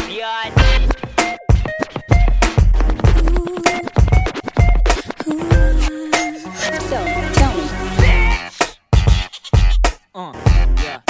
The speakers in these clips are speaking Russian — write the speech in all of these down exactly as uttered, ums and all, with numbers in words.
пять. So, tell me. Uh, yeah.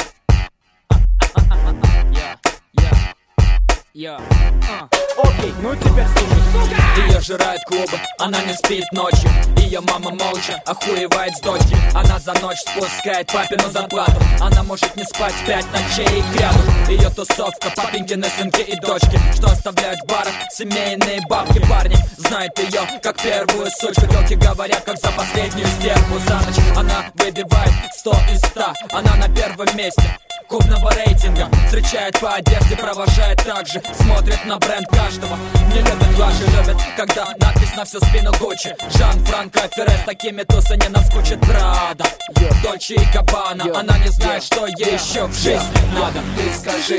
Yeah, yeah, yeah. Uh. Окей, ну теперь слушай, сука! Ее жирают клубы, она не спит ночью. Ее мама молча охуевает с дочки. Она за ночь спускает папину зарплату. Она может не спать пять ночей кряду. Ее тусовка, папенькины сынки и дочки, что оставляют в барах семейные бабки. Парни знают ее как первую сучку. Тёлки говорят, как за последнюю стерву. За ночь она выбивает сто из ста. Она на первом месте клубного рейтинга. Встречает по одежде, провожает также. Смотрит на бренд каждого. Не любят лажи, любят, когда надпись на всю спину Гуччи. Жан-Франко Ферре, с такими тусы не наскучит. Прада, Дольче и Габбана. Она не знает, что ей еще в жизни надо. Ты скажи,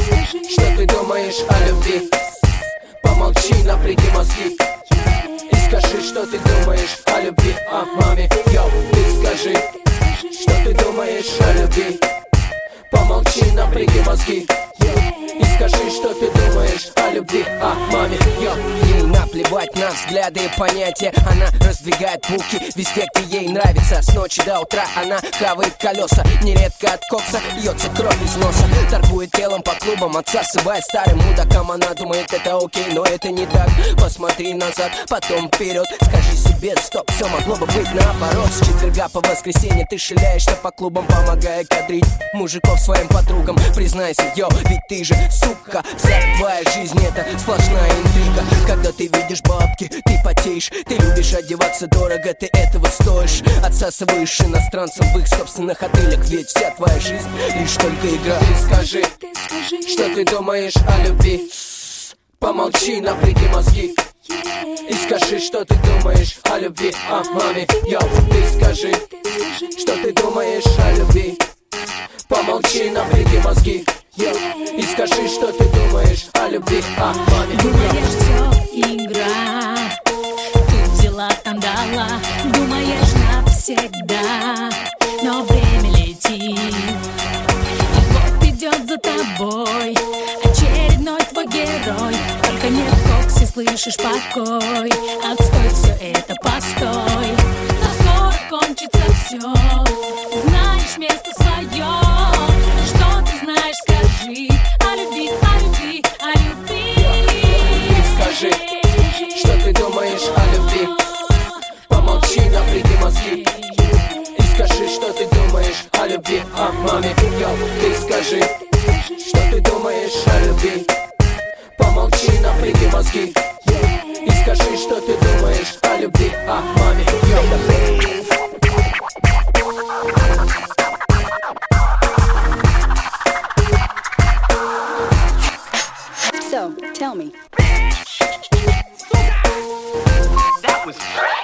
что ты думаешь о любви. Помолчи, напряги мозги и скажи, что ты думаешь о любви. О маме, йоу, ты скажи, что ты думаешь о любви. Помолчи, напряги мозги и скажи, что ты думаешь о любви, о маме, йоу. Ей наплевать на взгляды и понятия. Она раздвигает булки везде, где ей нравится. С ночи до утра она хавает колеса. Нередко от кокса льется кровь из носа. Торгует телом по клубам, отсасывает старым мудакам. Она думает, это окей, но это не так. Посмотри назад, потом вперед. Скажи себе, стоп, все могло бы быть наоборот. С четверга по воскресенье ты шляешься по клубам, помогая кадрить мужиков своим подругам. Признайся, йо, ведь ты же, сука, вся твоя жизнь это сплошная интрига. Когда ты видишь бабки, ты потеешь. Ты любишь одеваться дорого, ты этого стоишь. Отсасываешь иностранцев в их собственных отелях. Ведь вся твоя жизнь лишь только игра. Ты скажи, что ты думаешь о любви. Помолчи, напряги мозги и скажи, что ты думаешь о любви, о маме, йоу. Ты скажи, что ты думаешь о любви. Помолчи, напряги мозги и скажи, что ты думаешь о любви, о маме. Думаешь, все игра, тут взяла, там дала. Думаешь навсегда, но время летит, и вот идет за тобой очередной твой герой. Только не в коксе слышишь покой. Отстой, все это постой. Но скоро кончится все. Знаешь место свое. Что ты знаешь, скажи о любви, о любви, о любви. Ты скажи, что ты думаешь о любви. Помолчи, напряги мозги и скажи, что ты думаешь о любви, о маме, йоу. Ты скажи, что ты думаешь о любви. Помолчи, напряги мозги и скажи, что ты думаешь о любви, о маме, йоу. So, tell me. That was